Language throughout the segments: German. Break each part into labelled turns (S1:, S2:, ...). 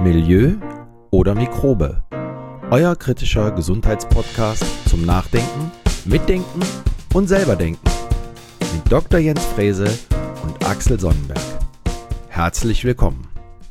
S1: Milieu oder Mikrobe. Euer kritischer Gesundheitspodcast zum Nachdenken, Mitdenken und selberdenken. Mit Dr. Jens Frese und Axel Sonnenberg. Herzlich willkommen.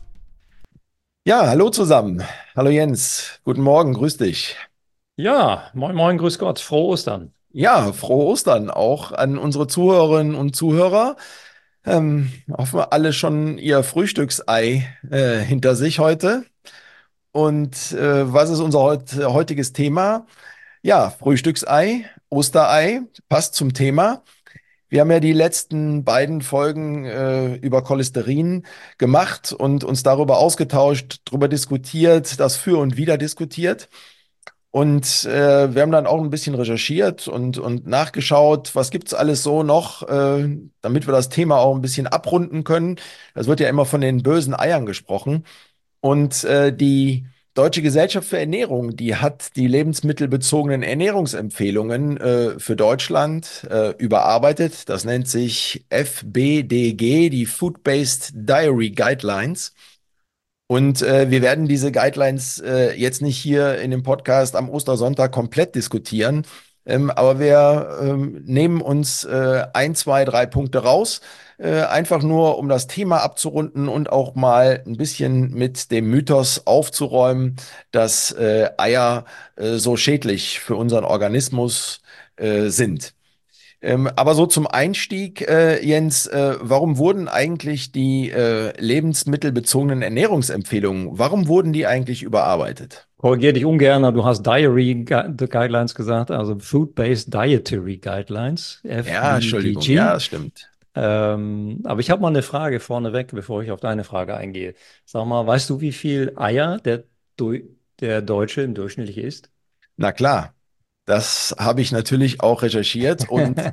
S2: Ja, hallo zusammen. Hallo Jens. Guten Morgen, grüß dich.
S3: Ja, moin moin, grüß Gott, frohe Ostern.
S2: Ja, frohe Ostern auch an unsere Zuhörerinnen und Zuhörer. Hoffen wir alle schon ihr Frühstücksei hinter sich heute. Und was ist unser heutiges Thema? Ja, Frühstücksei, Osterei, passt zum Thema. Wir haben ja die letzten beiden Folgen über Cholesterin gemacht und uns darüber ausgetauscht, darüber diskutiert, das für und wider diskutiert. Und wir haben dann auch ein bisschen recherchiert und nachgeschaut, was gibt's alles so noch, damit wir das Thema auch ein bisschen abrunden können. Das wird ja immer von den bösen Eiern gesprochen. Und die Deutsche Gesellschaft für Ernährung, die hat die lebensmittelbezogenen Ernährungsempfehlungen für Deutschland überarbeitet. Das nennt sich FBDG, die Food-Based Diary Guidelines. Und wir werden diese Guidelines jetzt nicht hier in dem Podcast am Ostersonntag komplett diskutieren, aber wir nehmen uns ein, zwei, drei Punkte raus, einfach nur, um das Thema abzurunden und auch mal ein bisschen mit dem Mythos aufzuräumen, dass Eier so schädlich für unseren Organismus sind. Aber so zum Einstieg, Jens, warum wurden eigentlich die lebensmittelbezogenen Ernährungsempfehlungen, warum wurden die eigentlich überarbeitet?
S3: Korrigiere dich ungern, du hast Guidelines gesagt, also Food-Based Dietary Guidelines,
S2: Ja, Entschuldigung, ja,
S3: FBDG.
S2: das stimmt.
S3: Aber ich habe mal eine Frage vorneweg, bevor ich auf deine Frage eingehe. Sag mal, weißt du, wie viel Eier der Deutsche im Durchschnitt isst?
S2: Na klar, das habe ich natürlich auch recherchiert und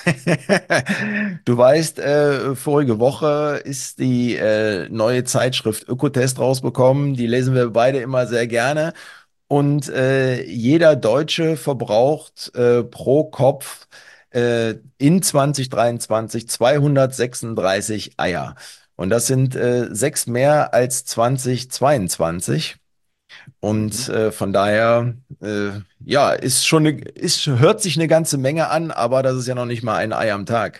S2: du weißt, vorige Woche ist die neue Zeitschrift Ökotest rausbekommen. Die lesen wir beide immer sehr gerne. Und jeder Deutsche verbraucht pro Kopf in 2023 236 Eier. Und das sind sechs mehr als 2022. Und
S3: Mhm.
S2: von daher, ja, hört sich eine ganze Menge an, aber das ist ja noch nicht mal ein Ei am Tag.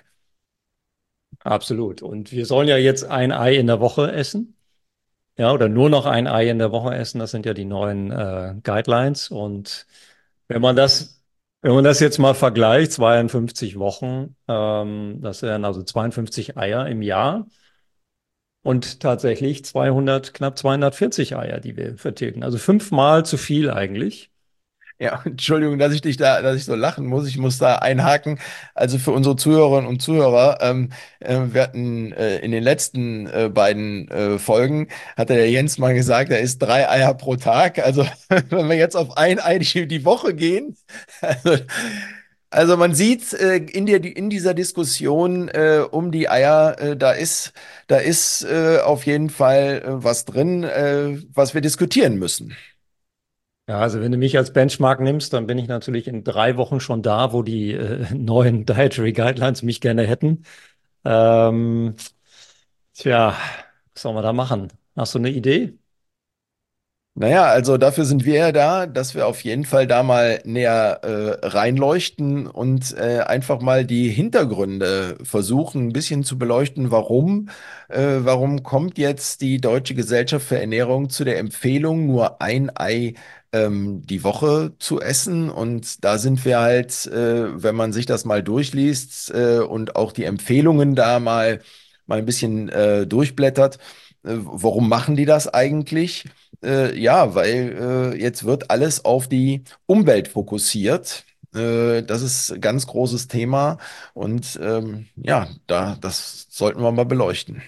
S3: Absolut. Und wir sollen ja jetzt ein Ei in der Woche essen. Ja, oder nur noch ein Ei in der Woche essen. Das sind ja die neuen Guidelines. Und wenn man das, wenn man das jetzt mal vergleicht, 52 Wochen, das wären also 52 Eier im Jahr und tatsächlich 200, knapp 240 Eier, die wir vertilgen. Also fünfmal zu viel eigentlich.
S2: Ja, Entschuldigung, dass ich so lachen muss. Ich muss da einhaken. Also für unsere Zuhörerinnen und Zuhörer, wir hatten in den letzten beiden Folgen, hatte der Jens mal gesagt, er isst drei Eier pro Tag. Also wenn wir jetzt auf ein Ei die Woche gehen, also, also man sieht in dieser Diskussion um die Eier, da ist auf jeden Fall was drin, was wir diskutieren müssen.
S3: Ja, also wenn du mich als Benchmark nimmst, dann bin ich natürlich in 3 Wochen schon da, wo die neuen Dietary Guidelines mich gerne hätten. Ähm, tja, was soll man da machen? Hast du eine Idee?
S2: Naja, also dafür sind wir ja da, dass wir auf jeden Fall da mal näher reinleuchten und einfach mal die Hintergründe versuchen, ein bisschen zu beleuchten, warum kommt jetzt die Deutsche Gesellschaft für Ernährung zu der Empfehlung, nur ein Ei die Woche zu essen. Und da sind wir halt, wenn man sich das mal durchliest und auch die Empfehlungen da mal ein bisschen durchblättert, warum machen die das eigentlich? Ja, weil jetzt wird alles auf die Umwelt fokussiert. Das ist ein ganz großes Thema und ja, das sollten wir mal beleuchten.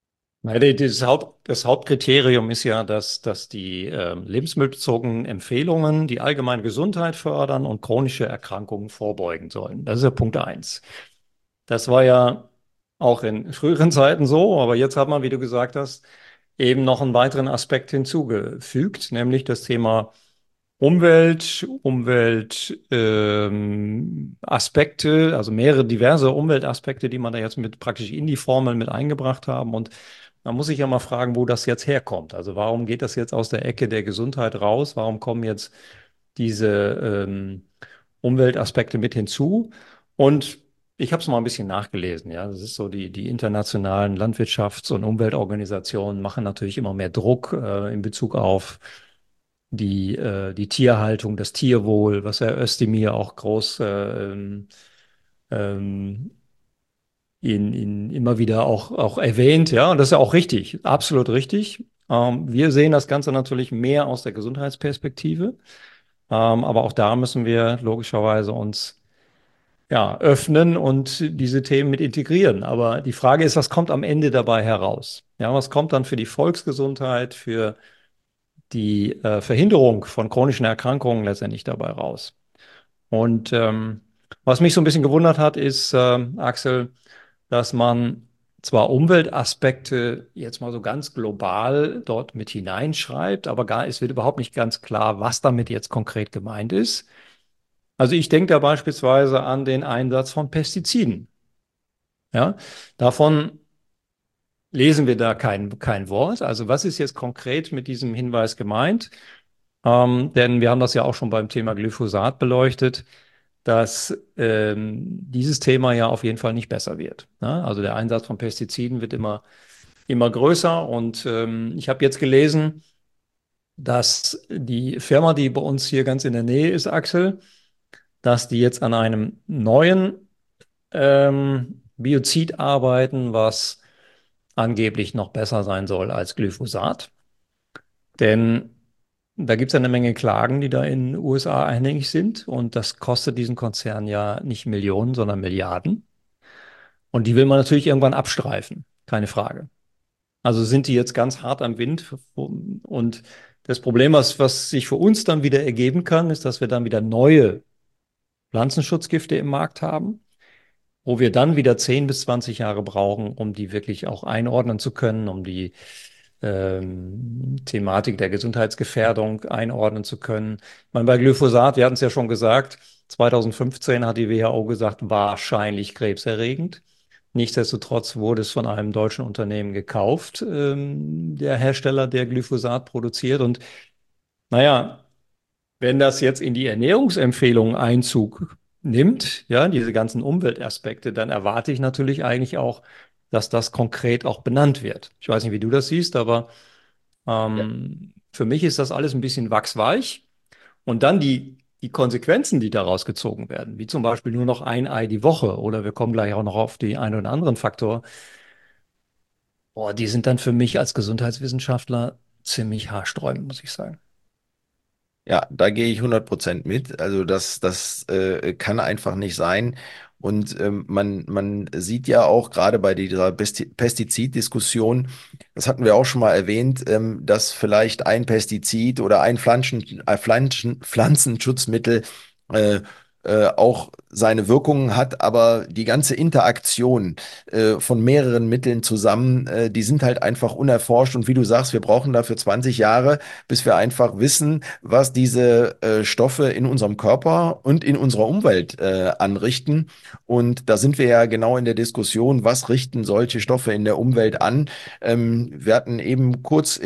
S3: Das Hauptkriterium ist ja, dass die lebensmittelbezogenen Empfehlungen die allgemeine Gesundheit fördern und chronische Erkrankungen vorbeugen sollen. Das ist ja Punkt eins. Das war ja auch in früheren Zeiten so, aber jetzt hat man, wie du gesagt hast, eben noch einen weiteren Aspekt hinzugefügt, nämlich das Thema Aspekte, also mehrere diverse Umweltaspekte, die man da jetzt mit praktisch in die Formel mit eingebracht haben. Und Man muss sich ja mal fragen, wo das jetzt herkommt. Also warum geht das jetzt aus der Ecke der Gesundheit raus? Warum kommen jetzt diese Umweltaspekte mit hinzu? Und ich habe es mal ein bisschen nachgelesen. Ja, das ist so, die internationalen Landwirtschafts- und Umweltorganisationen machen natürlich immer mehr Druck in Bezug auf die Tierhaltung, das Tierwohl, was Herr Özdemir auch groß ähm, immer wieder auch erwähnt. Ja, und das ist ja auch richtig, absolut richtig. Wir sehen das Ganze natürlich mehr aus der Gesundheitsperspektive, aber auch da müssen wir logischerweise uns ja, öffnen und diese Themen mit integrieren. Aber die Frage ist, was kommt am Ende dabei heraus? Ja, was kommt dann für die Volksgesundheit, für die Verhinderung von chronischen Erkrankungen letztendlich dabei raus? Und was mich so ein bisschen gewundert hat, ist, Axel, dass man zwar Umweltaspekte jetzt mal so ganz global dort mit hineinschreibt, aber es wird überhaupt nicht ganz klar, was damit jetzt konkret gemeint ist. Also ich denke da beispielsweise an den Einsatz von Pestiziden. Ja, davon lesen wir da kein Wort. Also was ist jetzt konkret mit diesem Hinweis gemeint? Denn wir haben das ja auch schon beim Thema Glyphosat beleuchtet, dass dieses Thema ja auf jeden Fall nicht besser wird. Ne? Also der Einsatz von Pestiziden wird immer größer. Und ich habe jetzt gelesen, dass die Firma, die bei uns hier ganz in der Nähe ist, Axel, dass die jetzt an einem neuen Biozid arbeiten, was angeblich noch besser sein soll als Glyphosat. Denn da gibt es eine Menge Klagen, die da in den USA einhängig sind. Und das kostet diesen Konzern ja nicht Millionen, sondern Milliarden. Und die will man natürlich irgendwann abstreifen, keine Frage. Also sind die jetzt ganz hart am Wind. Und das Problem, was sich für uns dann wieder ergeben kann, ist, dass wir dann wieder neue Pflanzenschutzgifte im Markt haben, wo wir dann wieder 10 bis 20 Jahre brauchen, um die wirklich auch einordnen zu können, um die Thematik der Gesundheitsgefährdung einordnen zu können. Ich meine, bei Glyphosat, wir hatten es ja schon gesagt, 2015 hat die WHO gesagt, wahrscheinlich krebserregend. Nichtsdestotrotz wurde es von einem deutschen Unternehmen gekauft, der Hersteller, der Glyphosat produziert. Und naja, wenn das jetzt in die Ernährungsempfehlungen Einzug nimmt, ja, diese ganzen Umweltaspekte, dann erwarte ich natürlich eigentlich auch, dass das konkret auch benannt wird. Ich weiß nicht, wie du das siehst, aber
S2: Ja.
S3: für mich ist das alles ein bisschen wachsweich. Und dann die Konsequenzen, die daraus gezogen werden, wie zum Beispiel nur noch ein Ei die Woche oder wir kommen gleich auch noch auf die einen oder anderen Faktor, boah, die sind dann für mich als Gesundheitswissenschaftler ziemlich haarsträubend, muss ich sagen.
S2: Ja, da gehe ich 100% mit. Also das kann einfach nicht sein. Und man sieht ja auch gerade bei dieser Pestiziddiskussion, das hatten wir auch schon mal erwähnt, dass vielleicht ein Pestizid oder ein Pflanzenschutzmittel äh, auch seine Wirkungen hat, aber die ganze Interaktion von mehreren Mitteln zusammen, die sind halt einfach unerforscht. Und wie du sagst, wir brauchen dafür 20 Jahre, bis wir einfach wissen, was diese Stoffe in unserem Körper und in unserer Umwelt anrichten. Und da sind wir ja genau in der Diskussion, was richten solche Stoffe in der Umwelt an. Wir hatten eben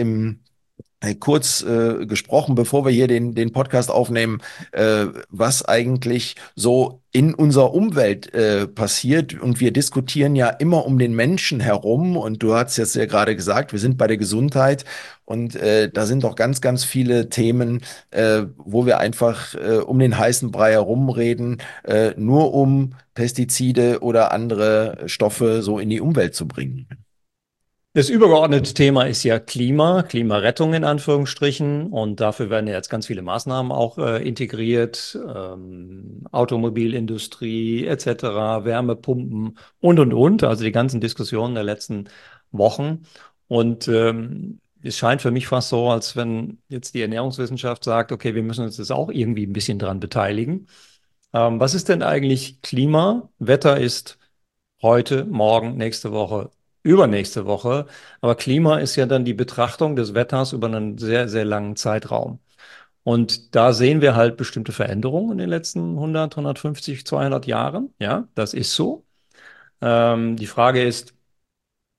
S2: kurz gesprochen, bevor wir hier den Podcast aufnehmen, was eigentlich so in unserer Umwelt passiert. Und wir diskutieren ja immer um den Menschen herum. Und du hast jetzt ja gerade gesagt, wir sind bei der Gesundheit. Und da sind doch ganz, ganz viele Themen, wo wir einfach um den heißen Brei herumreden, nur um Pestizide oder andere Stoffe so in die Umwelt zu bringen.
S3: Das übergeordnete Thema ist ja Klimarettung in Anführungsstrichen. Und dafür werden ja jetzt ganz viele Maßnahmen auch integriert. Automobilindustrie etc., Wärmepumpen und. Also die ganzen Diskussionen der letzten Wochen. Und es scheint für mich fast so, als wenn jetzt die Ernährungswissenschaft sagt, okay, wir müssen uns das auch irgendwie ein bisschen dran beteiligen. Was ist denn eigentlich Klima? Wetter ist heute, morgen, nächste Woche, übernächste Woche. Aber Klima ist ja dann die Betrachtung des Wetters über einen sehr, sehr langen Zeitraum. Und da sehen wir halt bestimmte Veränderungen in den letzten 100, 150, 200 Jahren. Ja, das ist so. Die Frage ist,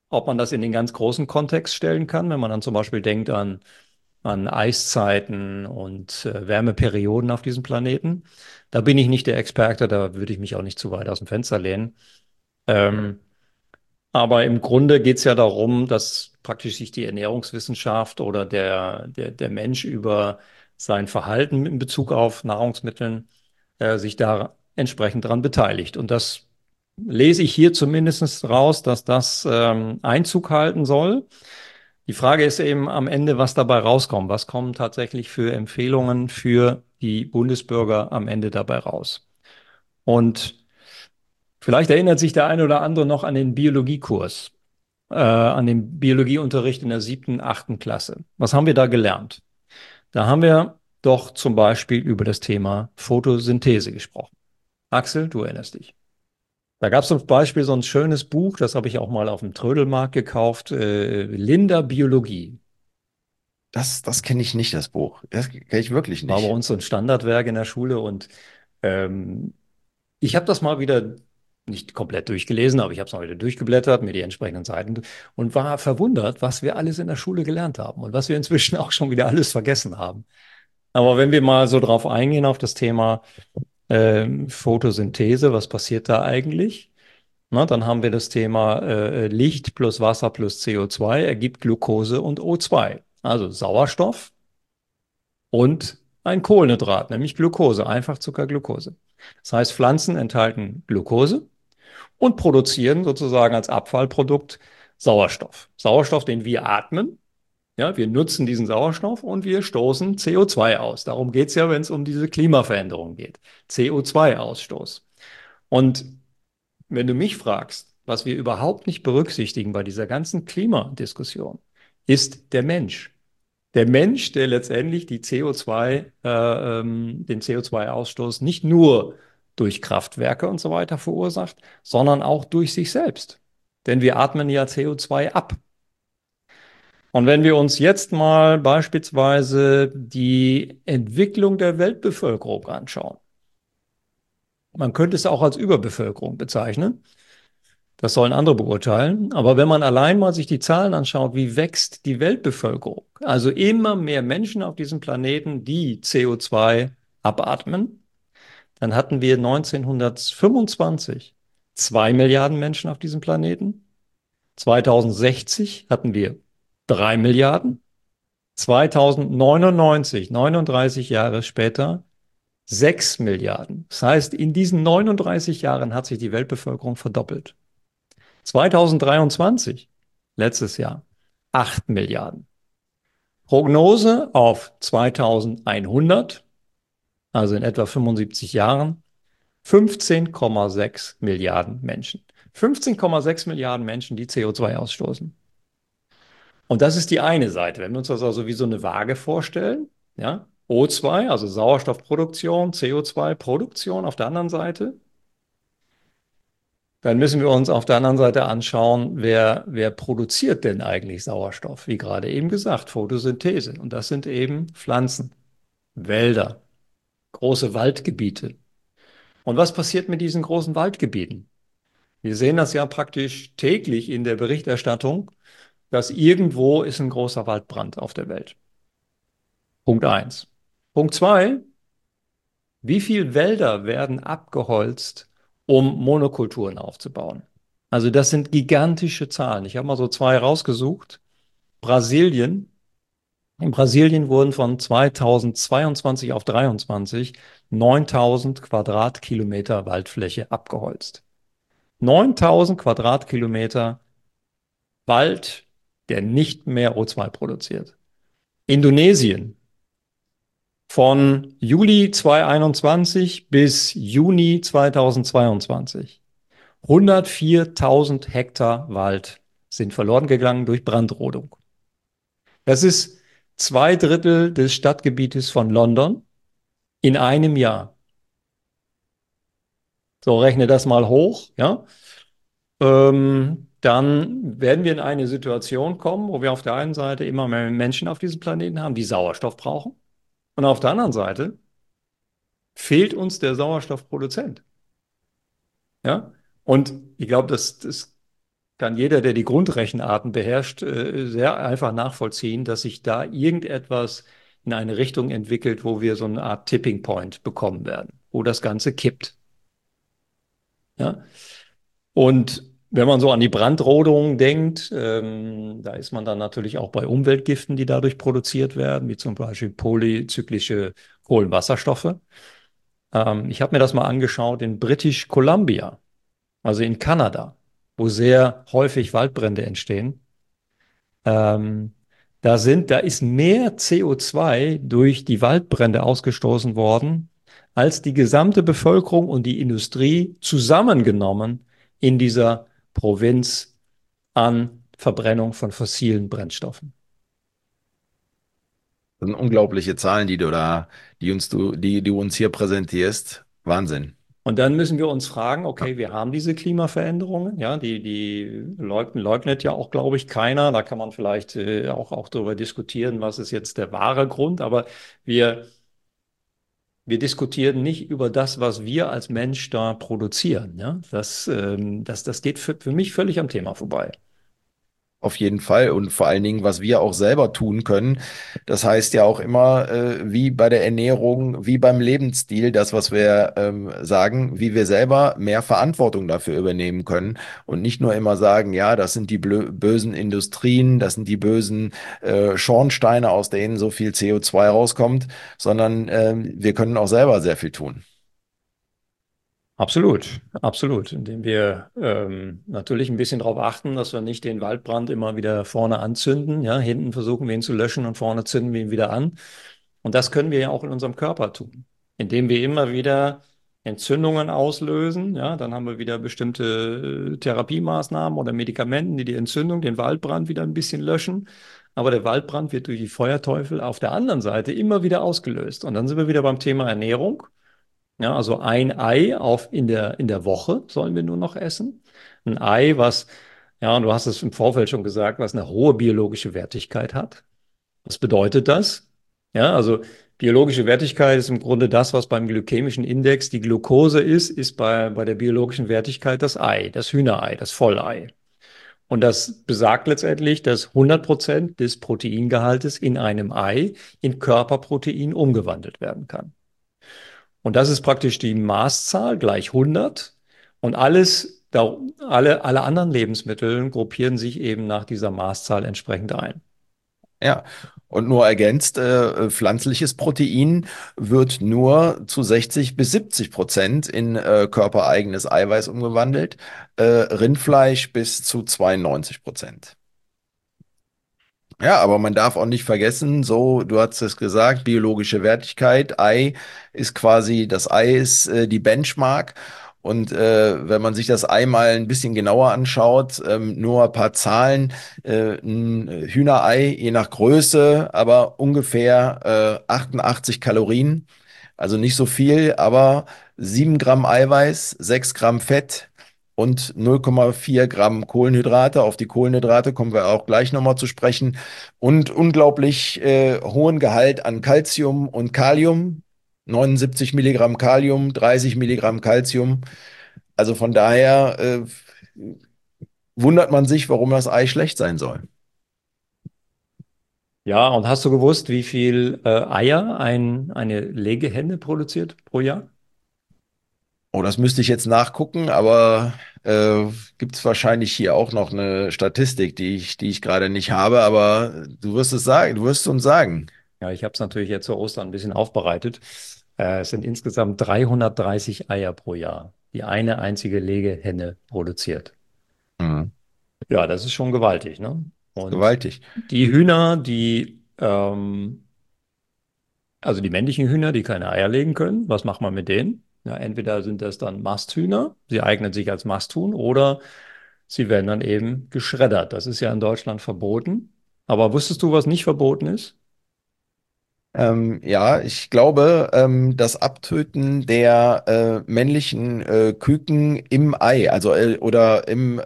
S3: ob man das in den ganz großen Kontext stellen kann, wenn man dann zum Beispiel denkt an Eiszeiten und Wärmeperioden auf diesem Planeten. Da bin ich nicht der Experte, da würde ich mich auch nicht zu weit aus dem Fenster lehnen. Ähm, aber im Grunde geht es ja darum, dass praktisch sich die Ernährungswissenschaft oder der Mensch über sein Verhalten in Bezug auf Nahrungsmitteln sich da entsprechend daran beteiligt. Und das lese ich hier zumindest raus, dass das Einzug halten soll. Die Frage ist eben am Ende, was dabei rauskommt. Was kommen tatsächlich für Empfehlungen für die Bundesbürger am Ende dabei raus? Und vielleicht erinnert sich der eine oder andere noch an den Biologiekurs, an den Biologieunterricht in der 7., 8. Klasse. Was haben wir da gelernt? Da haben wir doch zum Beispiel über das Thema Photosynthese gesprochen. Axel, du erinnerst dich. Da gab es zum Beispiel so ein schönes Buch, das habe ich auch mal auf dem Trödelmarkt gekauft, Linda Biologie.
S2: Das kenne ich nicht, das Buch. Das kenne ich wirklich
S3: War bei
S2: nicht.
S3: uns so ein Standardwerk in der Schule und ähm, ich habe das mal wieder nicht komplett durchgelesen, aber ich habe es mal wieder durchgeblättert, mir die entsprechenden Seiten und war verwundert, was wir alles in der Schule gelernt haben und was wir inzwischen auch schon wieder alles vergessen haben. Aber wenn wir mal so drauf eingehen auf das Thema Photosynthese, was passiert da eigentlich? Na, dann haben wir das Thema Licht plus Wasser plus CO2 ergibt Glucose und O2. Also Sauerstoff und ein Kohlenhydrat, nämlich Glucose, Einfachzuckerglucose. Das heißt, Pflanzen enthalten Glucose und produzieren sozusagen als Abfallprodukt Sauerstoff. Sauerstoff, den wir atmen. Ja, wir nutzen diesen Sauerstoff und wir stoßen CO2 aus. Darum geht es ja, wenn es um diese Klimaveränderung geht. CO2-Ausstoß. Und wenn du mich fragst, was wir überhaupt nicht berücksichtigen bei dieser ganzen Klimadiskussion, ist der Mensch. Der Mensch, der letztendlich den CO2-Ausstoß nicht nur durch Kraftwerke und so weiter verursacht, sondern auch durch sich selbst. Denn wir atmen ja CO2 ab. Und wenn wir uns jetzt mal beispielsweise die Entwicklung der Weltbevölkerung anschauen, man könnte es auch als Überbevölkerung bezeichnen. Das sollen andere beurteilen. Aber wenn man allein mal sich die Zahlen anschaut, wie wächst die Weltbevölkerung? Also immer mehr Menschen auf diesem Planeten, die CO2 abatmen. Dann hatten wir 1925 2 Milliarden Menschen auf diesem Planeten. 2060 hatten wir 3 Milliarden. 2099, 39 Jahre später, 6 Milliarden. Das heißt, in diesen 39 Jahren hat sich die Weltbevölkerung verdoppelt. 2023, letztes Jahr, 8 Milliarden. Prognose auf 2100, also in etwa 75 Jahren, 15,6 Milliarden Menschen. 15,6 Milliarden Menschen, die CO2 ausstoßen. Und das ist die eine Seite. Wenn wir uns das also wie so eine Waage vorstellen, ja, O2, also Sauerstoffproduktion, CO2-Produktion auf der anderen Seite, dann müssen wir uns auf der anderen Seite anschauen, wer produziert denn eigentlich Sauerstoff? Wie gerade eben gesagt, Photosynthese. Und das sind eben Pflanzen, Wälder, große Waldgebiete. Und was passiert mit diesen großen Waldgebieten? Wir sehen das ja praktisch täglich in der Berichterstattung, dass irgendwo ist ein großer Waldbrand auf der Welt. Punkt eins. Punkt zwei, wie viele Wälder werden abgeholzt, um Monokulturen aufzubauen? Also das sind gigantische Zahlen. Ich habe mal so zwei rausgesucht. Brasilien. In Brasilien wurden von 2022 auf 2023 9.000 Quadratkilometer Waldfläche abgeholzt. 9.000 Quadratkilometer Wald, der nicht mehr O2 produziert. Indonesien. Von Juli 2021 bis Juni 2022. 104.000 Hektar Wald sind verloren gegangen durch Brandrodung. Das ist 2 Drittel des Stadtgebietes von London in einem Jahr. So, rechne das mal hoch, ja. Dann werden wir in eine Situation kommen, wo wir auf der einen Seite immer mehr Menschen auf diesem Planeten haben, die Sauerstoff brauchen. Und auf der anderen Seite fehlt uns der Sauerstoffproduzent. Ja? Und ich glaube, das kann jeder, der die Grundrechenarten beherrscht, sehr einfach nachvollziehen, dass sich da irgendetwas in eine Richtung entwickelt, wo wir so eine Art Tipping Point bekommen werden, wo das Ganze kippt. Ja? Und wenn man so an die Brandrodung denkt, da ist man dann natürlich auch bei Umweltgiften, die dadurch produziert werden, wie zum Beispiel polyzyklische Kohlenwasserstoffe. Ich habe mir das mal angeschaut in British Columbia, also in Kanada, wo sehr häufig Waldbrände entstehen. Ähm, da ist mehr CO2 durch die Waldbrände ausgestoßen worden, als die gesamte Bevölkerung und die Industrie zusammengenommen in dieser Provinz an Verbrennung von fossilen Brennstoffen.
S2: Das sind unglaubliche Zahlen, die du uns hier präsentierst. Wahnsinn.
S3: Und dann müssen wir uns fragen, okay, wir haben diese Klimaveränderungen, ja, die leugnet ja auch, glaube ich, keiner. Da kann man vielleicht auch darüber diskutieren, was ist jetzt der wahre Grund, aber wir, wir diskutieren nicht über das, was wir als Mensch da produzieren. Ja? Das geht für mich völlig am Thema vorbei.
S2: Auf jeden Fall und vor allen Dingen, was wir auch selber tun können. Das heißt ja auch immer, wie bei der Ernährung, wie beim Lebensstil, das, was wir sagen, wie wir selber mehr Verantwortung dafür übernehmen können und nicht nur immer sagen, ja, das sind die bösen Industrien, das sind die bösen Schornsteine, aus denen so viel CO2 rauskommt, sondern wir können auch selber sehr viel tun.
S3: Absolut, absolut. Indem wir natürlich ein bisschen darauf achten, dass wir nicht den Waldbrand immer wieder vorne anzünden. Ja, hinten versuchen wir ihn zu löschen und vorne zünden wir ihn wieder an. Und das können wir ja auch in unserem Körper tun, indem wir immer wieder Entzündungen auslösen. Ja, dann haben wir wieder bestimmte Therapiemaßnahmen oder Medikamenten, die die Entzündung, den Waldbrand wieder ein bisschen löschen. Aber der Waldbrand wird durch die Feuerteufel auf der anderen Seite immer wieder ausgelöst. Und dann sind wir wieder beim Thema Ernährung. Ja, also ein Ei in der Woche sollen wir nur noch essen. Ein Ei, ja, und du hast es im Vorfeld schon gesagt, was eine hohe biologische Wertigkeit hat. Was bedeutet das? Ja, also biologische Wertigkeit ist im Grunde das, was beim glykämischen Index die Glucose ist bei der biologischen Wertigkeit das Ei, das Hühnerei, das Vollei. Und das besagt letztendlich, dass 100% des Proteingehaltes in einem Ei in Körperprotein umgewandelt werden kann. Und das ist praktisch die Maßzahl gleich 100. Und alle anderen Lebensmittel gruppieren sich eben nach dieser Maßzahl entsprechend ein.
S2: Ja, und nur ergänzt, pflanzliches Protein wird nur zu 60 bis 70% in körpereigenes Eiweiß umgewandelt, Rindfleisch bis zu 92%. Ja, aber man darf auch nicht vergessen, so, du hast es gesagt, biologische Wertigkeit, das Ei ist die Benchmark. Und wenn man sich das Ei mal ein bisschen genauer anschaut, nur ein paar Zahlen, ein Hühnerei, je nach Größe, aber ungefähr 88 Kalorien, also nicht so viel, aber 7 Gramm Eiweiß, 6 Gramm Fett und 0,4 Gramm Kohlenhydrate. Auf die Kohlenhydrate kommen wir auch gleich nochmal zu sprechen. Und unglaublich hohen Gehalt an Calcium und Kalium. 79 Milligramm Kalium, 30 Milligramm Calcium. Also von daher wundert man sich, warum das Ei schlecht sein soll.
S3: Ja, und hast du gewusst, wie viel Eier eine Legehenne produziert pro Jahr?
S2: Oh, das müsste ich jetzt nachgucken, aber gibt es wahrscheinlich hier auch noch eine Statistik, die ich gerade nicht habe, aber du wirst es sagen, du wirst es uns sagen.
S3: Ja, ich habe es natürlich jetzt zu Ostern ein bisschen aufbereitet. Es sind insgesamt 330 Eier pro Jahr, die eine einzige Legehenne produziert.
S2: Mhm.
S3: Ja, das ist schon gewaltig, ne? Und
S2: Gewaltig.
S3: die Hühner, also die männlichen Hühner, die keine Eier legen können, was macht man mit denen? Ja, entweder sind das dann Masthühner, sie eignen sich als Masthuhn, oder sie werden dann eben geschreddert. Das ist ja in Deutschland verboten. Aber wusstest du, was nicht verboten ist?
S2: Ja, ich glaube, das Abtöten der männlichen Küken im Ei, also oder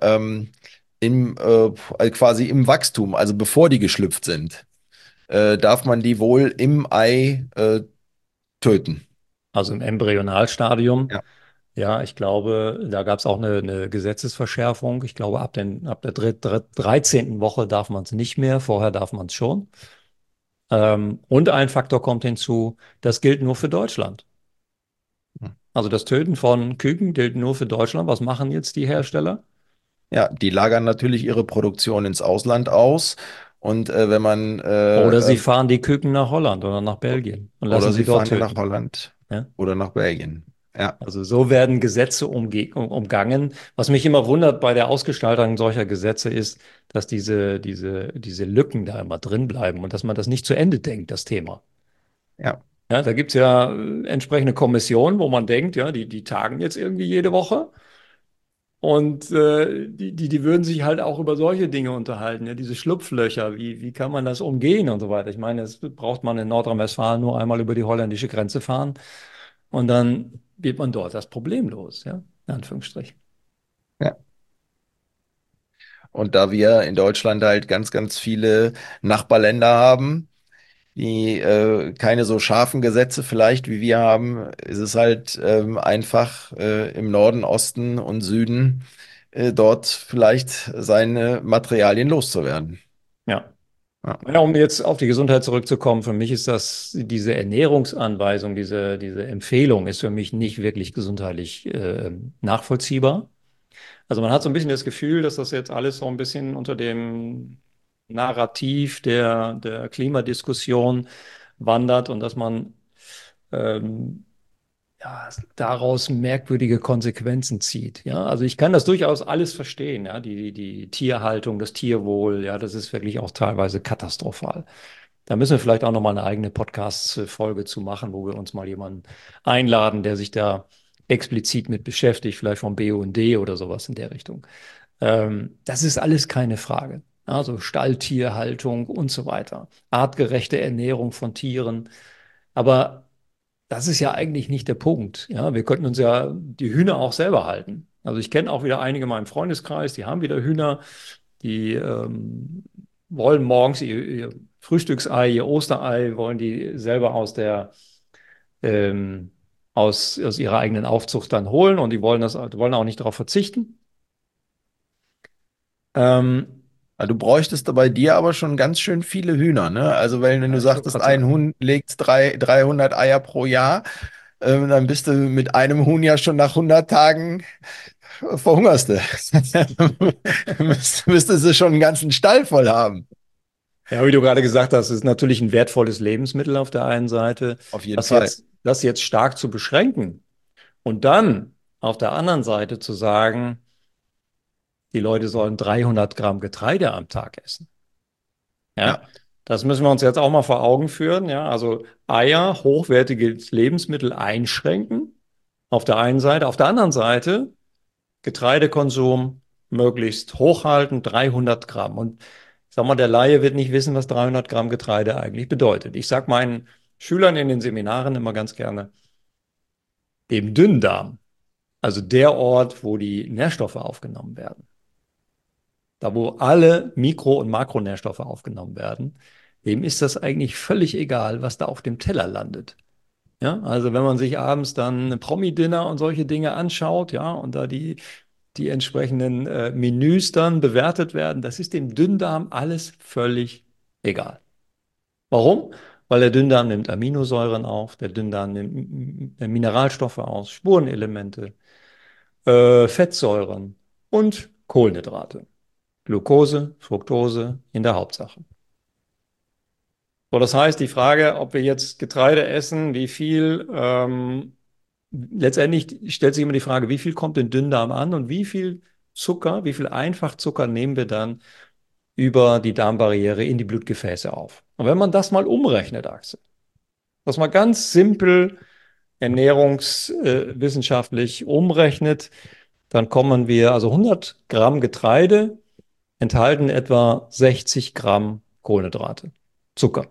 S2: quasi im Wachstum, also bevor die geschlüpft sind, darf man die wohl im Ei töten.
S3: Also im Embryonalstadium.
S2: Ja.
S3: Ja, ich glaube, da gab es auch eine Gesetzesverschärfung. Ich glaube, ab der 13. Woche darf man es nicht mehr, vorher darf man es schon. Und ein Faktor kommt hinzu, das gilt nur für Deutschland. Also das Töten von Küken gilt nur für Deutschland. Was machen jetzt die Hersteller?
S2: Ja, die lagern natürlich ihre Produktion ins Ausland aus. Und wenn man
S3: Oder sie fahren die Küken nach Holland oder nach Belgien und
S2: oder
S3: lassen sie
S2: sie
S3: dort
S2: fahren ja nach
S3: töten.
S2: Holland
S3: Ja?
S2: oder nach Belgien. Ja,
S3: Also so werden Gesetze umgangen. Was mich immer wundert bei der Ausgestaltung solcher Gesetze ist, dass diese Lücken da immer drin bleiben und dass man das nicht zu Ende denkt, das Thema.
S2: ja.
S3: Ja, da gibt es ja entsprechende Kommissionen, wo man denkt, ja, die tagen jetzt irgendwie jede Woche. Und die würden sich halt auch über solche Dinge unterhalten, ja, diese Schlupflöcher, wie kann man das umgehen und so weiter. Ich meine, es braucht man in Nordrhein-Westfalen nur einmal über die holländische Grenze fahren und dann wird man dort das Problem los, ja, in Anführungsstrichen.
S2: Ja. Und da wir in Deutschland halt ganz, ganz viele Nachbarländer haben, die keine so scharfen Gesetze vielleicht wie wir haben, ist es halt einfach im Norden, Osten und Süden dort vielleicht seine Materialien loszuwerden.
S3: Ja.
S2: Ja,
S3: Ja, um jetzt auf die Gesundheit zurückzukommen, für mich ist diese Ernährungsanweisung, diese Empfehlung ist für mich nicht wirklich gesundheitlich nachvollziehbar. Also man hat so ein bisschen das Gefühl, dass das jetzt alles so ein bisschen unter dem Narrativ der Klimadiskussion wandert und dass man ähm, ja, daraus merkwürdige Konsequenzen zieht. Ja, also ich kann das durchaus alles verstehen. Ja, die Tierhaltung, das Tierwohl, ja, das ist wirklich auch teilweise katastrophal. Da müssen wir vielleicht auch noch mal eine eigene Podcast-Folge zu machen, wo wir uns mal jemanden einladen, der sich da explizit mit beschäftigt, vielleicht vom BUND oder sowas in der Richtung. Das ist alles keine Frage. Also Stalltierhaltung und so weiter, artgerechte Ernährung von Tieren. Aber das ist ja eigentlich nicht der Punkt. Ja, wir könnten uns ja die Hühner auch selber halten. Also ich kenne auch wieder einige in meinem Freundeskreis, die haben wieder Hühner, die wollen morgens ihr Frühstücksei, ihr Osterei, wollen die selber ähm, aus ihrer eigenen Aufzucht dann holen und die wollen auch nicht darauf verzichten. Ähm,
S2: also du bräuchtest da bei dir aber schon ganz schön viele Hühner, ne? Also wenn du
S3: ja, ich wollte
S2: sagtest,
S3: gerade
S2: ein
S3: sagen.
S2: Huhn legt 300 Eier pro Jahr, dann bist du mit einem Huhn ja schon nach 100 Tagen verhungerst du. Müsstest du schon einen ganzen Stall voll haben.
S3: Ja, wie du gerade gesagt hast, ist natürlich ein wertvolles Lebensmittel auf der einen Seite.
S2: Auf jeden Fall.
S3: Das jetzt stark zu beschränken und dann auf der anderen Seite zu sagen, die Leute sollen 300 Gramm Getreide am Tag essen. Ja,
S2: Ja.
S3: das müssen wir uns jetzt auch mal vor Augen führen. Ja, also Eier, hochwertiges Lebensmittel einschränken auf der einen Seite. Auf der anderen Seite Getreidekonsum möglichst hochhalten, 300 Gramm. Und ich sag mal, der Laie wird nicht wissen, was 300 Gramm Getreide eigentlich bedeutet. Ich sage meinen Schülern in den Seminaren immer ganz gerne, dem Dünndarm, also der Ort, wo die Nährstoffe aufgenommen werden, da wo alle Mikro- und Makronährstoffe aufgenommen werden, dem ist das eigentlich völlig egal, was da auf dem Teller landet. Ja, also wenn man sich abends dann ein Promi-Dinner und solche Dinge anschaut, ja, und da die entsprechenden Menüs dann bewertet werden, das ist dem Dünndarm alles völlig egal. Warum? Weil der Dünndarm nimmt Aminosäuren auf, der Dünndarm nimmt Mineralstoffe aus, Spurenelemente, Fettsäuren und Kohlenhydrate. Glucose, Fructose in der Hauptsache. So, das heißt, die Frage, ob wir jetzt Getreide essen, wie viel, letztendlich stellt sich immer die Frage, wie viel kommt in Dünndarm an und wie viel Zucker, wie viel Einfachzucker nehmen wir dann über die Darmbarriere in die Blutgefäße auf. Und wenn man das mal umrechnet, Axel, das mal ganz simpel ernährungswissenschaftlich umrechnet, dann kommen wir, also 100 Gramm Getreide enthalten etwa 60 Gramm Kohlenhydrate, Zucker.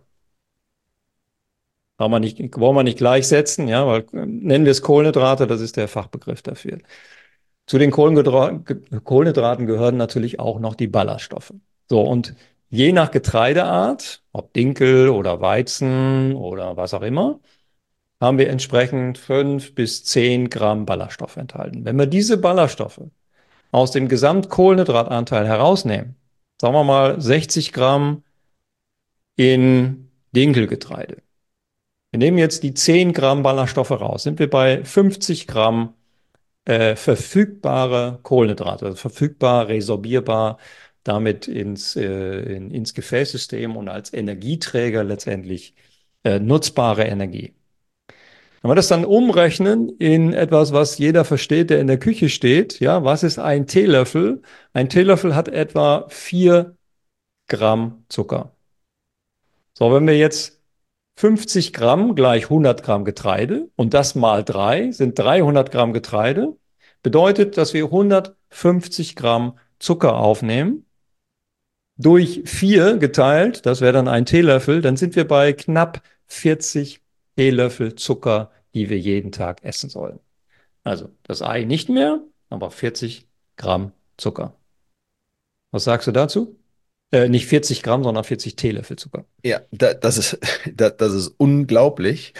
S3: Wollen wir nicht gleichsetzen, ja, weil nennen wir es Kohlenhydrate, das ist der Fachbegriff dafür. Zu den Kohlenhydraten gehören natürlich auch noch die Ballaststoffe. So, und je nach Getreideart, ob Dinkel oder Weizen oder was auch immer, haben wir entsprechend 5 bis 10 Gramm Ballaststoffe enthalten. Wenn wir diese Ballaststoffe aus dem Gesamtkohlenhydratanteil herausnehmen, sagen wir mal 60 Gramm in Dinkelgetreide. Wir nehmen jetzt die 10 Gramm Ballaststoffe raus, sind wir bei 50 Gramm verfügbare Kohlenhydrate, also verfügbar, resorbierbar, damit ins Gefäßsystem und als Energieträger letztendlich nutzbare Energie. Wenn wir das dann umrechnen in etwas, was jeder versteht, der in der Küche steht, ja, was ist ein Teelöffel? Ein Teelöffel hat etwa 4 Gramm Zucker. So, wenn wir jetzt 50 Gramm gleich 100 Gramm Getreide und das mal 3 sind 300 Gramm Getreide, bedeutet, dass wir 150 Gramm Zucker aufnehmen. Durch 4 geteilt, das wäre dann ein Teelöffel, dann sind wir bei knapp 40 Teelöffel Zucker, die wir jeden Tag essen sollen. Also das Ei nicht mehr, aber 40 Gramm Zucker. Was sagst du dazu? Nicht 40 Gramm, sondern 40 Teelöffel Zucker.
S2: Ja, das ist, das ist unglaublich.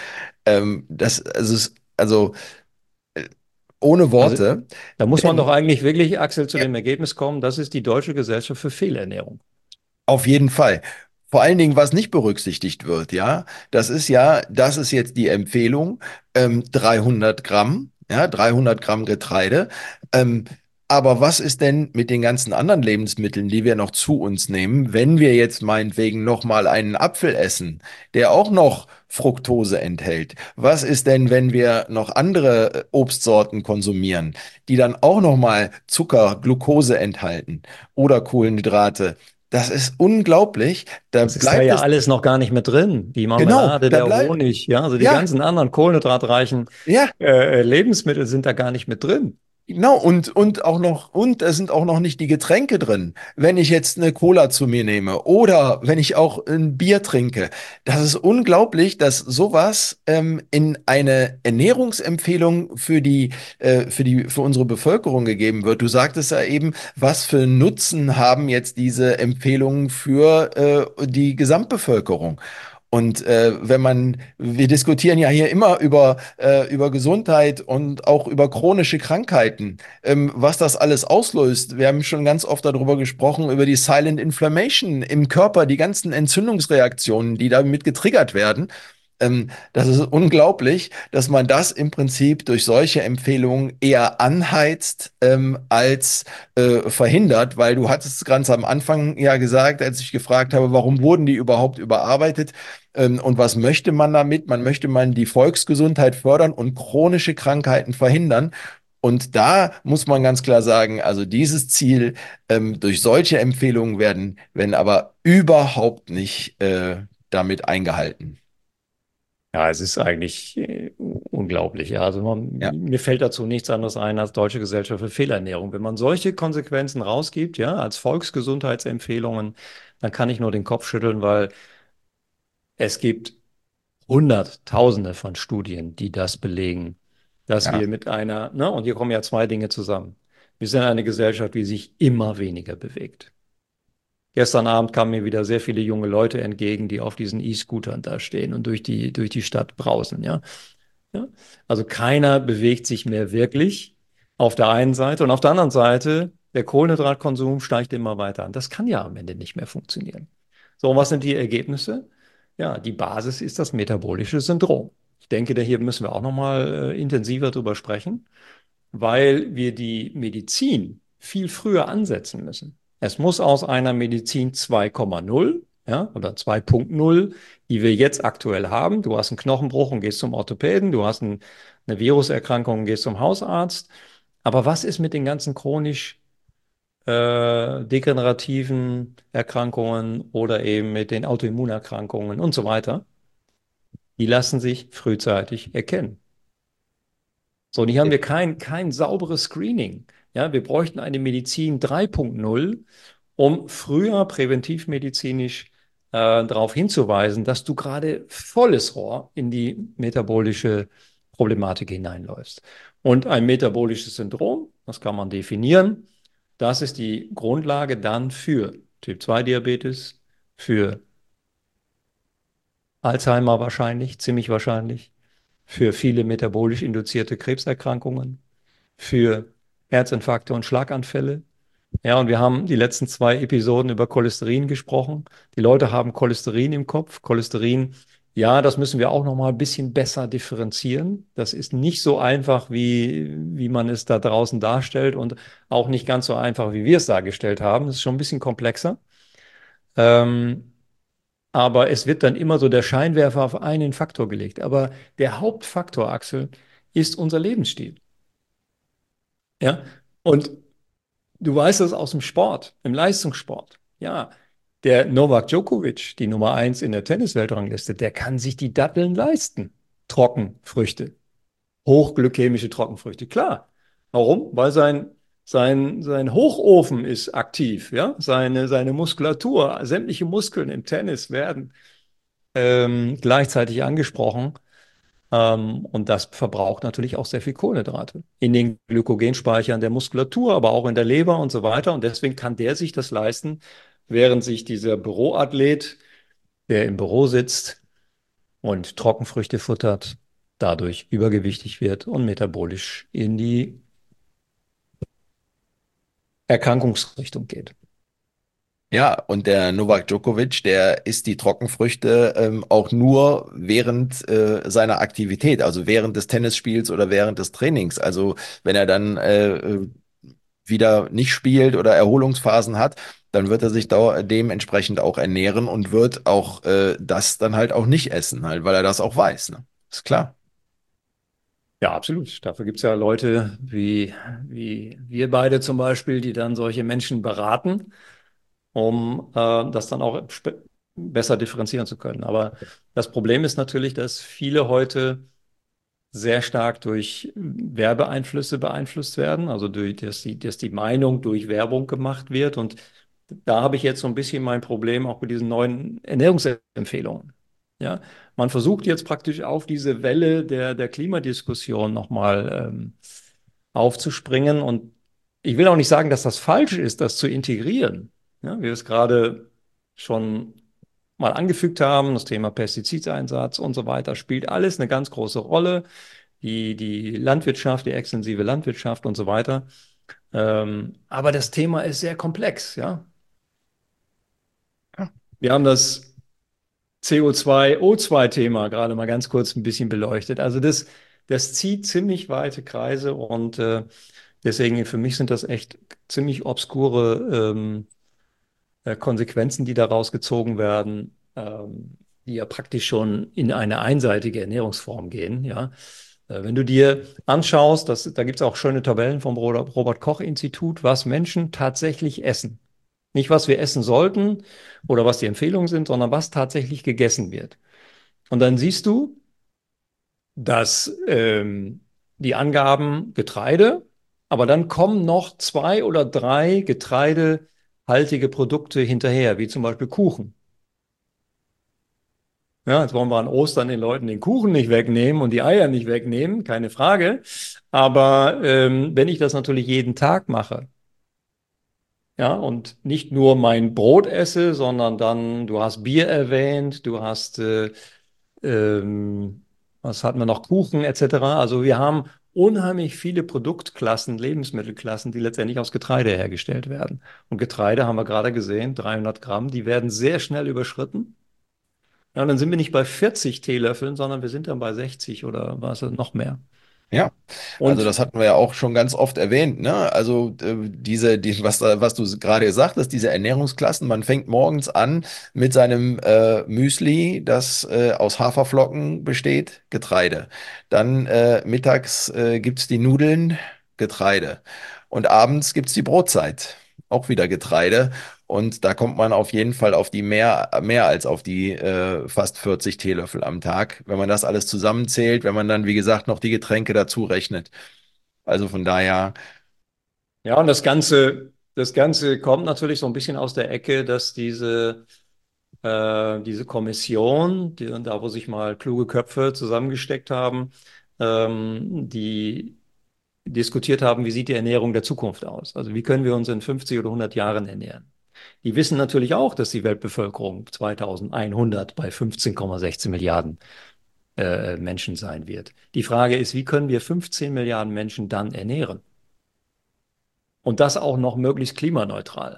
S2: Also ohne
S3: Also
S2: Worte.
S3: da muss man doch
S2: Denn
S3: eigentlich wirklich, Axel, zu
S2: ja,
S3: dem Ergebnis kommen, das ist die Deutsche Gesellschaft für Fehlernährung.
S2: auf jeden Fall. Vor allen Dingen, was nicht berücksichtigt wird, ja, das ist jetzt die Empfehlung, 300 Gramm, ja, 300 Gramm Getreide. Ähm, aber was ist denn mit den ganzen anderen Lebensmitteln, die wir noch zu uns nehmen, wenn wir jetzt meinetwegen noch mal einen Apfel essen, der auch noch Fructose enthält? Was ist denn, wenn wir noch andere Obstsorten konsumieren, die dann auch noch mal Zucker, Glucose enthalten oder Kohlenhydrate? Das ist unglaublich. Da
S3: Das ist da
S2: bleibt
S3: ja
S2: es,
S3: alles noch gar nicht mit drin. Die
S2: genau,
S3: Marmelade,
S2: da
S3: der
S2: bleibt,
S3: Honig, ja, also die
S2: ja,
S3: ganzen anderen kohlenhydratreichen
S2: ja,
S3: Lebensmittel sind da gar nicht mit drin.
S2: genau. Und es sind auch noch nicht die Getränke drin. Wenn ich jetzt eine Cola zu mir nehme oder wenn ich auch ein Bier trinke, das ist unglaublich, dass sowas in eine Ernährungsempfehlung für unsere Bevölkerung gegeben wird. Du sagtest ja eben, was für Nutzen haben jetzt diese Empfehlungen für die Gesamtbevölkerung? Und wir diskutieren ja hier immer über Gesundheit und auch über chronische Krankheiten, was das alles auslöst. Wir haben schon ganz oft darüber gesprochen, über die Silent Inflammation im Körper, die ganzen Entzündungsreaktionen, die damit getriggert werden. Das ist unglaublich, dass man das im Prinzip durch solche Empfehlungen eher anheizt, als verhindert, weil du hattest ganz am Anfang ja gesagt, als ich gefragt habe, warum wurden die überhaupt überarbeitet, und was möchte man damit? Man die Volksgesundheit fördern und chronische Krankheiten verhindern. Und da muss man ganz klar sagen, also dieses Ziel durch solche Empfehlungen werden aber überhaupt nicht damit eingehalten.
S3: Ja, es ist eigentlich unglaublich. Ja, also
S2: Ja,
S3: mir fällt dazu nichts anderes ein als Deutsche Gesellschaft für Fehlernährung. Wenn man solche Konsequenzen rausgibt, ja, als Volksgesundheitsempfehlungen, dann kann ich nur den Kopf schütteln, weil es gibt Hunderttausende von Studien, die das belegen, dass
S2: ja,
S3: wir mit einer, ne, und hier kommen ja zwei Dinge zusammen. Wir sind eine Gesellschaft, die sich immer weniger bewegt. Gestern Abend kamen mir wieder sehr viele junge Leute entgegen, die auf diesen E-Scootern da stehen und durch die Stadt brausen, ja. Ja? Also keiner bewegt sich mehr wirklich auf der einen Seite und auf der anderen Seite, der Kohlenhydratkonsum steigt immer weiter an. Das kann ja am Ende nicht mehr funktionieren. So, und was sind die Ergebnisse? Ja, die Basis ist das metabolische Syndrom. Ich denke, da hier müssen wir auch nochmal intensiver drüber sprechen, weil wir die Medizin viel früher ansetzen müssen. Es muss aus einer Medizin 2,0, ja, oder 2,0, die wir jetzt aktuell haben. Du hast einen Knochenbruch und gehst zum Orthopäden, du hast eine Viruserkrankung und gehst zum Hausarzt. Aber was ist mit den ganzen chronisch degenerativen Erkrankungen oder eben mit den Autoimmunerkrankungen und so weiter? Die lassen sich frühzeitig erkennen. So, und hier haben wir kein sauberes Screening. Ja, wir bräuchten eine Medizin 3,0, um früher präventivmedizinisch darauf hinzuweisen, dass du gerade volles Rohr in die metabolische Problematik hineinläufst. Und ein metabolisches Syndrom, das kann man definieren, das ist die Grundlage dann für Typ-2-Diabetes, für Alzheimer wahrscheinlich, ziemlich wahrscheinlich, für viele metabolisch induzierte Krebserkrankungen, für Herzinfarkte und Schlaganfälle. Ja, und wir haben die letzten zwei Episoden über Cholesterin gesprochen. Die Leute haben Cholesterin im Kopf. Cholesterin, ja, das müssen wir auch noch mal ein bisschen besser differenzieren. Das ist nicht so einfach, wie man es da draußen darstellt und auch nicht ganz so einfach, wie wir es dargestellt haben. Das ist schon ein bisschen komplexer. Ähm, aber es wird dann immer so der Scheinwerfer auf einen Faktor gelegt. Aber der Hauptfaktor, Axel, ist unser Lebensstil. Ja, und du weißt es aus dem Sport, im Leistungssport. Ja, der Novak Djokovic, die Nummer eins in der Tennisweltrangliste, der kann sich die Datteln leisten. Trockenfrüchte, hochglykämische Trockenfrüchte. Klar. Warum? Weil sein Hochofen ist aktiv. Ja? Seine Muskulatur, sämtliche Muskeln im Tennis werden gleichzeitig angesprochen. Und das verbraucht natürlich auch sehr viel Kohlenhydrate in den Glykogenspeichern der Muskulatur, aber auch in der Leber und so weiter. Und deswegen kann der sich das leisten, während sich dieser Büroathlet, der im Büro sitzt und Trockenfrüchte futtert, dadurch übergewichtig wird und metabolisch in die Erkrankungsrichtung geht.
S2: Ja, und der Novak Djokovic, der isst die Trockenfrüchte auch nur während seiner Aktivität, also während des Tennisspiels oder während des Trainings. Also wenn er dann wieder nicht spielt oder Erholungsphasen hat, dann wird er sich dementsprechend auch ernähren und wird auch das dann halt auch nicht essen, halt, weil er das auch weiß, ne? Ist klar.
S3: Ja, absolut. Dafür gibt es ja Leute wie wir beide zum Beispiel, die dann solche Menschen beraten, um das dann auch besser differenzieren zu können. Aber das Problem ist natürlich, dass viele heute sehr stark durch Werbeeinflüsse beeinflusst werden, also dass die Meinung durch Werbung gemacht wird. Und da habe ich jetzt so ein bisschen mein Problem auch mit diesen neuen Ernährungsempfehlungen. Ja, man versucht jetzt praktisch auf diese Welle der Klimadiskussion nochmal aufzuspringen. Und ich will auch nicht sagen, dass das falsch ist, das zu integrieren. Ja, wie wir es gerade schon mal angefügt haben, das Thema Pestizideinsatz und so weiter, spielt alles eine ganz große Rolle. Die Landwirtschaft, die extensive Landwirtschaft und so weiter. Aber das Thema ist sehr komplex, ja. Wir haben das CO2-O2-Thema gerade mal ganz kurz ein bisschen beleuchtet. Also das zieht ziemlich weite Kreise und deswegen für mich sind das echt ziemlich obskure Konsequenzen, die daraus gezogen werden, die ja praktisch schon in eine einseitige Ernährungsform gehen. Ja. Wenn du dir anschaust, da gibt es auch schöne Tabellen vom Robert-Koch-Institut, was Menschen tatsächlich essen. Nicht, was wir essen sollten oder was die Empfehlungen sind, sondern was tatsächlich gegessen wird. Und dann siehst du, dass die Angaben Getreide, aber dann kommen noch zwei oder drei getreidehaltige Produkte hinterher, wie zum Beispiel Kuchen. Ja, jetzt wollen wir an Ostern den Leuten den Kuchen nicht wegnehmen und die Eier nicht wegnehmen, keine Frage. Aber wenn ich das natürlich jeden Tag mache, ja, und nicht nur mein Brot esse, sondern dann, du hast Bier erwähnt, du hast ähm, was hatten wir noch? Kuchen etc. Also wir haben unheimlich viele Produktklassen, Lebensmittelklassen, die letztendlich aus Getreide hergestellt werden. Und Getreide haben wir gerade gesehen, 300 Gramm, die werden sehr schnell überschritten. Ja, und dann sind wir nicht bei 40 Teelöffeln, sondern wir sind dann bei 60 oder was noch mehr.
S2: Ja, also
S3: Und
S2: das hatten wir ja auch schon ganz oft erwähnt, ne? Also was du gerade gesagt hast, diese Ernährungsklassen, man fängt morgens an mit seinem Müsli, das aus Haferflocken besteht, Getreide. Dann mittags gibt's die Nudeln, Getreide. Und abends gibt's die Brotzeit, auch wieder Getreide. Und da kommt man auf jeden Fall auf die mehr als auf die fast 40 Teelöffel am Tag, wenn man das alles zusammenzählt, wenn man dann, wie gesagt, noch die Getränke dazu rechnet. Also von daher,
S3: ja, und das Ganze kommt natürlich so ein bisschen aus der Ecke, dass diese Kommission, da wo sich mal kluge Köpfe zusammengesteckt haben, die diskutiert haben, wie sieht die Ernährung der Zukunft aus? Also wie können wir uns in 50 oder 100 Jahren ernähren? Die wissen natürlich auch, dass die Weltbevölkerung 2100 bei 15,16 Milliarden Menschen sein wird. Die Frage ist, wie können wir 15 Milliarden Menschen dann ernähren? Und das auch noch möglichst klimaneutral.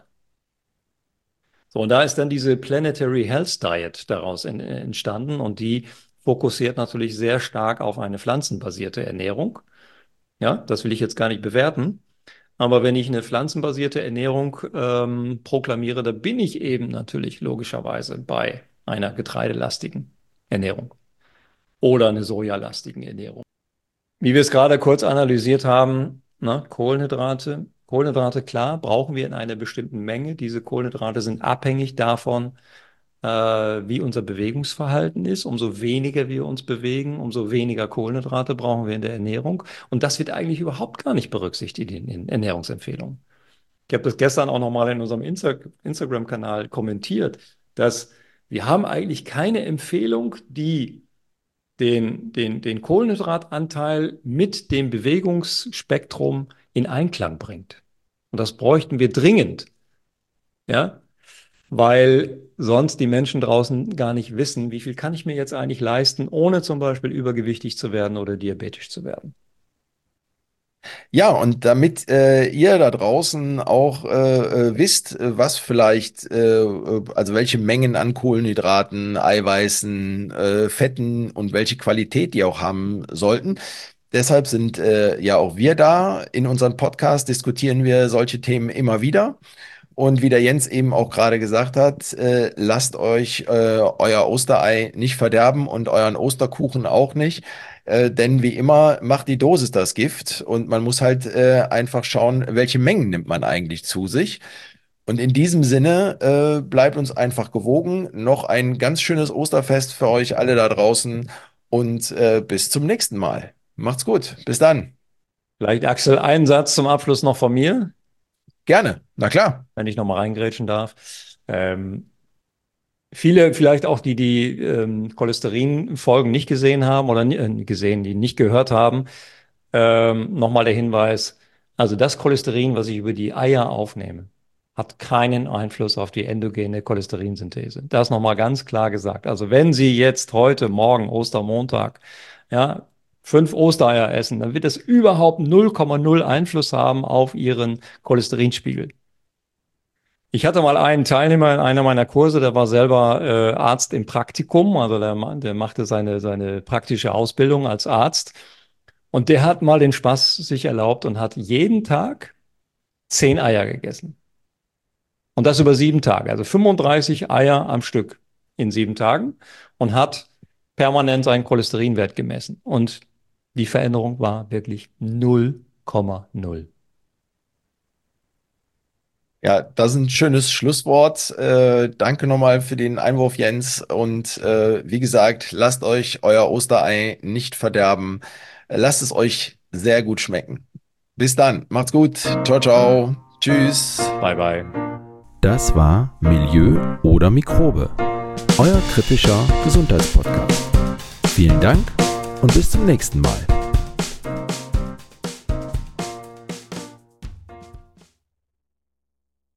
S3: So, und da ist dann diese Planetary Health Diet daraus entstanden und die fokussiert natürlich sehr stark auf eine pflanzenbasierte Ernährung. Ja, das will ich jetzt gar nicht bewerten. Aber wenn ich eine pflanzenbasierte Ernährung proklamiere, da bin ich eben natürlich logischerweise bei einer getreidelastigen Ernährung oder einer sojalastigen Ernährung. Wie wir es gerade kurz analysiert haben, ne, Kohlenhydrate. Kohlenhydrate, klar, brauchen wir in einer bestimmten Menge. Diese Kohlenhydrate sind abhängig davon, wie unser Bewegungsverhalten ist. Umso weniger wir uns bewegen, umso weniger Kohlenhydrate brauchen wir in der Ernährung. Und das wird eigentlich überhaupt gar nicht berücksichtigt in Ernährungsempfehlungen. Ich habe das gestern auch nochmal in unserem Instagram-Kanal kommentiert, dass wir haben eigentlich keine Empfehlung, die den Kohlenhydratanteil mit dem Bewegungsspektrum in Einklang bringt. Und das bräuchten wir dringend, ja, weil sonst die Menschen draußen gar nicht wissen, wie viel kann ich mir jetzt eigentlich leisten, ohne zum Beispiel übergewichtig zu werden oder diabetisch zu werden.
S2: Ja, und damit ihr da draußen auch wisst, was vielleicht, also welche Mengen an Kohlenhydraten, Eiweißen, Fetten und welche Qualität die auch haben sollten. Deshalb sind ja auch wir da. In unserem Podcast diskutieren wir solche Themen immer wieder. Und wie der Jens eben auch gerade gesagt hat, lasst euch euer Osterei nicht verderben und euren Osterkuchen auch nicht. Denn wie immer macht die Dosis das Gift und man muss halt einfach schauen, welche Mengen nimmt man eigentlich zu sich. Und in diesem Sinne bleibt uns einfach gewogen. Noch ein ganz schönes Osterfest für euch alle da draußen und bis zum nächsten Mal. Macht's gut. Bis dann.
S3: Vielleicht, Axel, einen Satz zum Abschluss noch von mir,
S2: Gerne. Na klar.
S3: wenn ich nochmal reingrätschen darf. Viele vielleicht auch, die Cholesterin-Folgen nicht gesehen haben oder die nicht gehört haben, nochmal der Hinweis, also das Cholesterin, was ich über die Eier aufnehme, hat keinen Einfluss auf die endogene Cholesterinsynthese. Das nochmal ganz klar gesagt. Also wenn Sie jetzt heute, morgen, Ostermontag, ja, 5 Ostereier essen, dann wird das überhaupt 0,0 Einfluss haben auf Ihren Cholesterinspiegel. Ich hatte mal einen Teilnehmer in einer meiner Kurse, der war selber Arzt im Praktikum, also der machte seine praktische Ausbildung als Arzt und der hat mal den Spaß sich erlaubt und hat jeden Tag 10 Eier gegessen. Und das über 7 Tage, also 35 Eier am Stück in 7 Tagen und hat permanent seinen Cholesterinwert gemessen. Und die Veränderung war wirklich 0,0.
S2: Ja, das ist ein schönes Schlusswort. Danke nochmal für den Einwurf, Jens. Und wie gesagt, lasst euch euer Osterei nicht verderben. Lasst es euch sehr gut schmecken. Bis dann. Macht's gut. Ciao, ciao. Tschüss.
S3: Bye, bye.
S1: Das war Milieu oder Mikrobe, euer kritischer Gesundheitspodcast. Vielen Dank und bis zum nächsten Mal.